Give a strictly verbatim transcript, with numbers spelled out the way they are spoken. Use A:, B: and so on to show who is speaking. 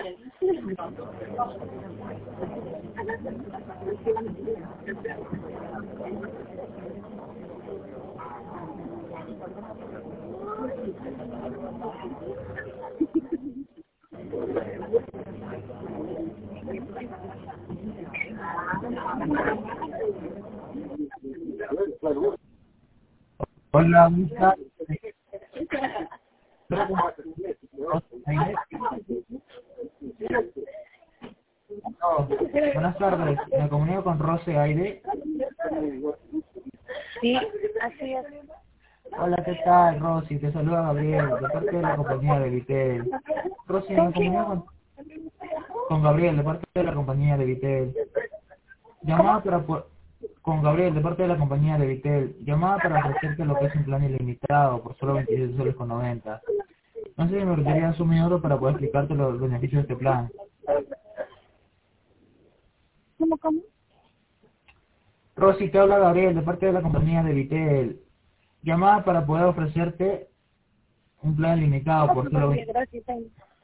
A: Hola, Misa. No, buenas tardes, me comunico con Rose Aide.
B: Sí, así es.
A: Hola, ¿qué tal, Rosy? Te saluda Gabriel, de parte de la compañía de Vitel. Rosy, me comunico con, con Gabriel, de parte de la compañía de Vitel. Llamada para... po- Con Gabriel, de parte de la compañía de Vitel. Llamada para ofrecerte lo que es un plan ilimitado por solo veintisiete soles con noventa. No sé si me requerías un minuto para poder explicarte los beneficios de este plan.
B: ¿Cómo, cómo?
A: Rosy, te habla Gabriel, de parte de la compañía de Vitel. Llamada para poder ofrecerte un plan limitado por solo
B: Oye,
A: veinte.
B: gracias.